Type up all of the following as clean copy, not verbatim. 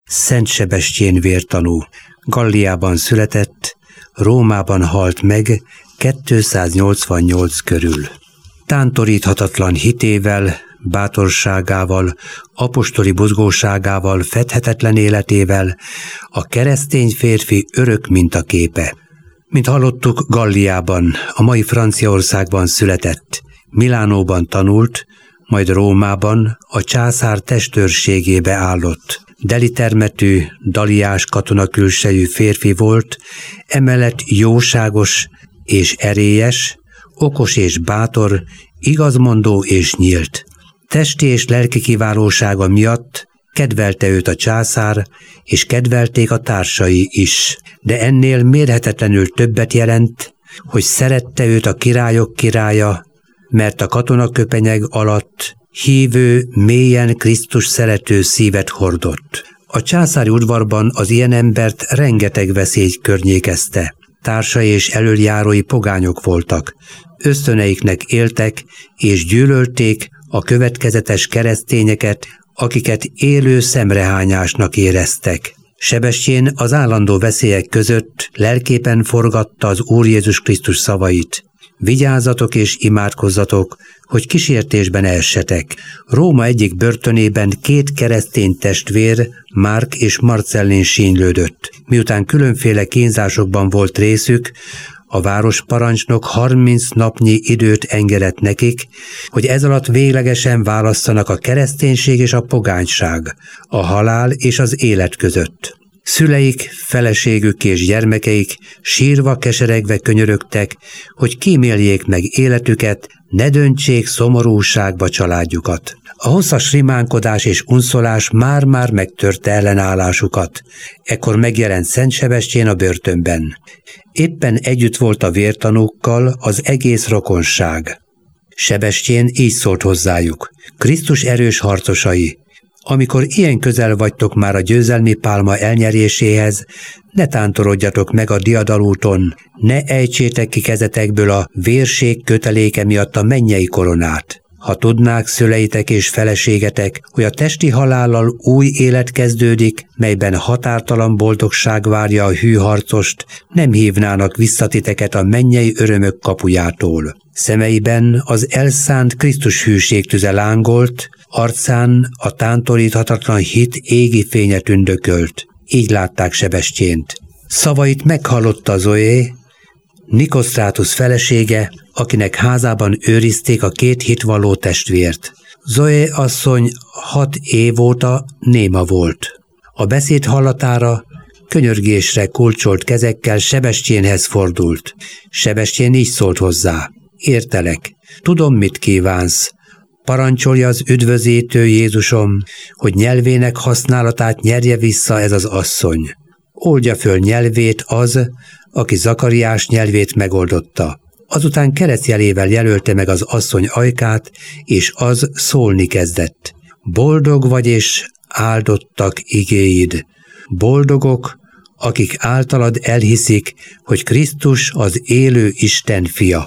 Szent Sebestyén vértanú. Galliában született, Rómában halt meg 288 körül. Tántoríthatatlan hitével, bátorságával, apostoli buzgóságával, fedhetetlen életével a keresztény férfi örök mintaképe. Mint hallottuk, Galliában, a mai Franciaországban született, Milánóban tanult, majd Rómában a császár testőrségébe állott. Deli termetű, daliás katonakülsejű férfi volt, emellett jóságos és erélyes, okos és bátor, igazmondó és nyílt. Testi és lelki kiválósága miatt kedvelte őt a császár, és kedvelték a társai is. De ennél mérhetetlenül többet jelent, hogy szerette őt a királyok királya, mert a katonaköpenyeg alatt hívő, mélyen Krisztus szerető szívet hordott. A császári udvarban az ilyen embert rengeteg veszély környékezte. Társai és elöljárói pogányok voltak, ösztöneiknek éltek és gyűlölték a következetes keresztényeket, akiket élő szemrehányásnak éreztek. Sebestyén az állandó veszélyek között lelképen forgatta az Úr Jézus Krisztus szavait. Vigyázzatok és imádkozzatok, hogy kísértésben essetek. Róma egyik börtönében 2 keresztény testvér, Márk és Marcellin sínylődött. Miután különféle kínzásokban volt részük, a városparancsnok 30 napnyi időt engedett nekik, hogy ez alatt véglegesen válasszanak a kereszténység és a pogányság, a halál és az élet között. Szüleik, feleségük és gyermekeik sírva, keseregve könyörögtek, hogy kíméljék meg életüket, ne döntsék szomorúságba családjukat. A hosszas rimánkodás és unszolás már-már megtörte ellenállásukat. Ekkor megjelent Szent Sebestyén a börtönben. Éppen együtt volt a vértanúkkal az egész rokonság. Sebestyén így szólt hozzájuk: Krisztus erős harcosai, amikor ilyen közel vagytok már a győzelmi pálma elnyeréséhez, ne tántorodjatok meg a diadalúton, ne ejtsétek ki kezetekből a vérség köteléke miatt a mennyei koronát. Ha tudnák szüleitek és feleségetek, hogy a testi halállal új élet kezdődik, melyben határtalan boldogság várja a hű harcost, nem hívnának vissza titeket a mennyei örömök kapujától. Szemeiben az elszánt Krisztus hűségtüze lángolt, arcán a tántoríthatatlan hit égi fénye tündökölt. Így látták Sebestyént. Szavait meghallotta Zoé, Nikosztrátusz felesége, akinek házában őrizték a 2 hitvalló testvért. Zoé asszony 6 év óta néma volt. A beszéd hallatára könyörgésre kulcsolt kezekkel Sebestyénhez fordult. Sebestyén így szólt hozzá: Értelek, tudom, mit kívánsz. Parancsolja az üdvözítő Jézusom, hogy nyelvének használatát nyerje vissza ez az asszony. Oldja föl nyelvét az, aki Zakariás nyelvét megoldotta. Azután keresztjelével jelölte meg az asszony ajkát, és az szólni kezdett. Boldog vagy és áldottak igéid. Boldogok, akik általad elhiszik, hogy Krisztus az élő Isten fia.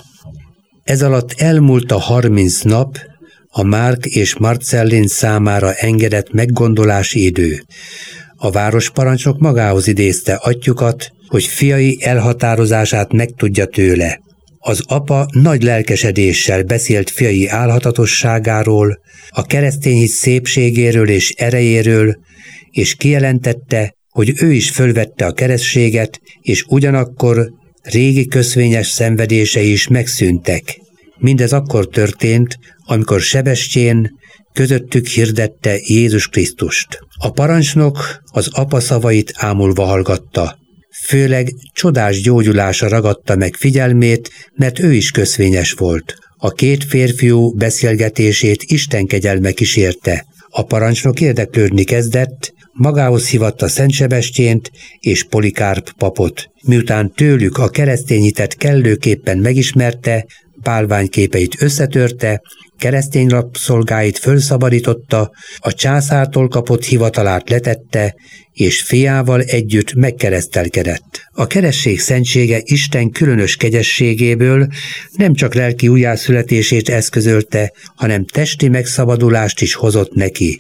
Ez alatt elmúlt a 30 nap, a Márk és Marcellin számára engedett meggondolási idő. A városparancsnok magához idézte atyjukat, hogy fiai elhatározását megtudja tőle. Az apa nagy lelkesedéssel beszélt fiai álhatatosságáról, a keresztény hit szépségéről és erejéről, és kijelentette, hogy ő is fölvette a keresztséget, és ugyanakkor régi köszvényes szenvedései is megszűntek. Mindez akkor történt, amikor Sebestyén közöttük hirdette Jézus Krisztust. A parancsnok az apa szavait ámulva hallgatta. Főleg csodás gyógyulása ragadta meg figyelmét, mert ő is köszvényes volt. A 2 férfiú beszélgetését Isten kegyelme kísérte. A parancsnok érdeklődni kezdett, magához hívatta Szent Sebestyént és Polikárp papot. Miután tőlük a keresztény hitet kellőképpen megismerte, bálványképeit összetörte, keresztény rabszolgáit fölszabadította, a császártól kapott hivatalát letette, és fiával együtt megkeresztelkedett. A keresztség szentsége Isten különös kegyességéből nem csak lelki újjászületését eszközölte, hanem testi megszabadulást is hozott neki.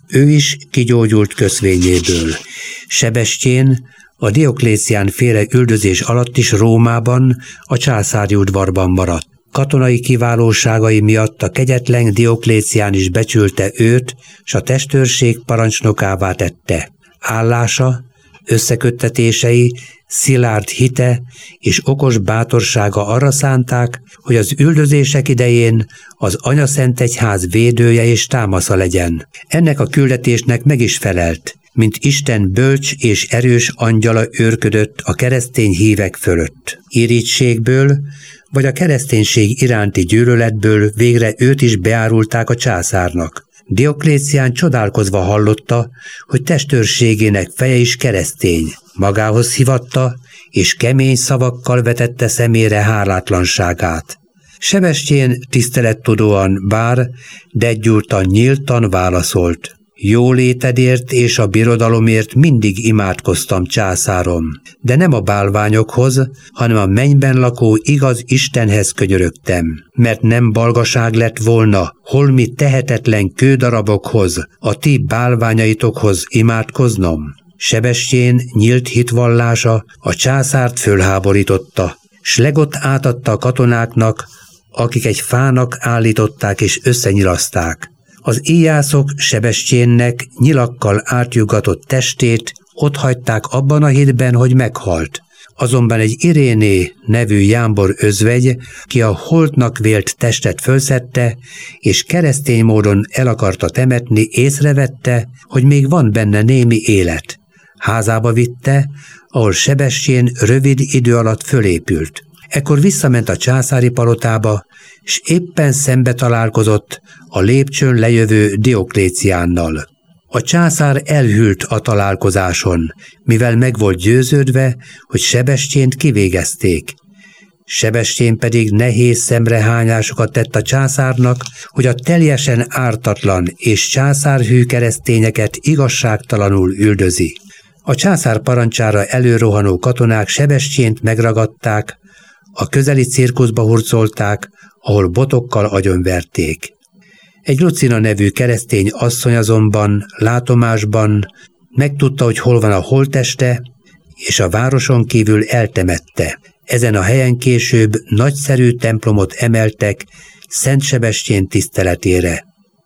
Ő is kigyógyult köszvényéből. Sebestyén a Dioklécián féle üldözés alatt is Rómában, a császári udvarban maradt. Katonai kiválóságai miatt a kegyetlen Dioklécián is becsülte őt, s a testőrség parancsnokává tette. Állása, összeköttetései, szilárd hite és okos bátorsága arra szánták, hogy az üldözések idején az Anyaszentegyház védője és támasza legyen. Ennek a küldetésnek meg is felelt, mint Isten bölcs és erős angyala őrködött a keresztény hívek fölött. Irítségből vagy a kereszténység iránti gyűlöletből végre őt is beárulták a császárnak. Dioklécián csodálkozva hallotta, hogy testőrségének feje is keresztény. Magához hívatta, és kemény szavakkal vetette szemére hálátlanságát. Sebestyén tisztelettudóan bár, de egyúttal nyíltan válaszolt. Jólétedért és a birodalomért mindig imádkoztam, császárom, de nem a bálványokhoz, hanem a mennyben lakó igaz Istenhez könyörögtem, mert nem balgaság lett volna holmi tehetetlen kődarabokhoz, a ti bálványaitokhoz imádkoznom. Sebestyén nyílt hitvallása a császárt fölháborította, s Legot átadta a katonáknak, akik egy fának állították és összenyilaszták. Az íjászok Sebestyénnek nyilakkal átjugatott testét otthagyták abban a hitben, hogy meghalt. Azonban egy Iréné nevű jámbor özvegy, ki a holtnak vélt testet fölszedte, és keresztény módon el akarta temetni, észrevette, hogy még van benne némi élet. Házába vitte, ahol Sebestyén rövid idő alatt fölépült. Ekkor visszament a császári palotába, s éppen szembe találkozott a lépcsőn lejövő Diokléciánnal. A császár elhűlt a találkozáson, mivel meg volt győződve, hogy Sebestyént kivégezték. Sebestyén pedig nehéz szemrehányásokat tett a császárnak, hogy a teljesen ártatlan és császárhű keresztényeket igazságtalanul üldözi. A császár parancsára előrohanó katonák Sebestyént megragadták, a közeli cirkuszba hurcolták, ahol botokkal agyonverték. Egy Lucina nevű keresztény asszony azonban látomásban megtudta, hogy hol van a holtteste, és a városon kívül eltemette. Ezen a helyen később nagyszerű templomot emeltek Szent Sebestyén tiszteletére.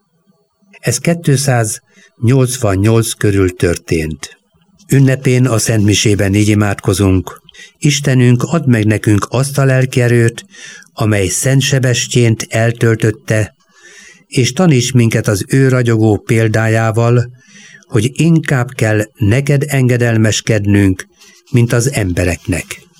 Ez 288 körül történt. Ünnepén a szentmisében így imádkozunk: Istenünk, add meg nekünk azt a lelkierőt, amely Szent Sebestyént eltöltötte, és taníts minket az ő ragyogó példájával, hogy inkább kell neked engedelmeskednünk, mint az embereknek.